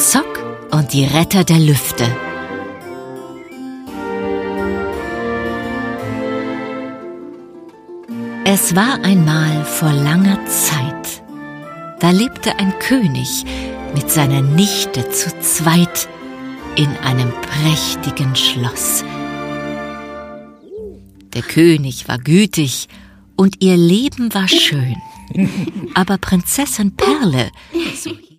Zock und die Retter der Lüfte. Es war einmal vor langer Zeit. Da lebte ein König mit seiner Nichte zu zweit in einem prächtigen Schloss. Der König war gütig und ihr Leben war schön. Aber Prinzessin Perle, so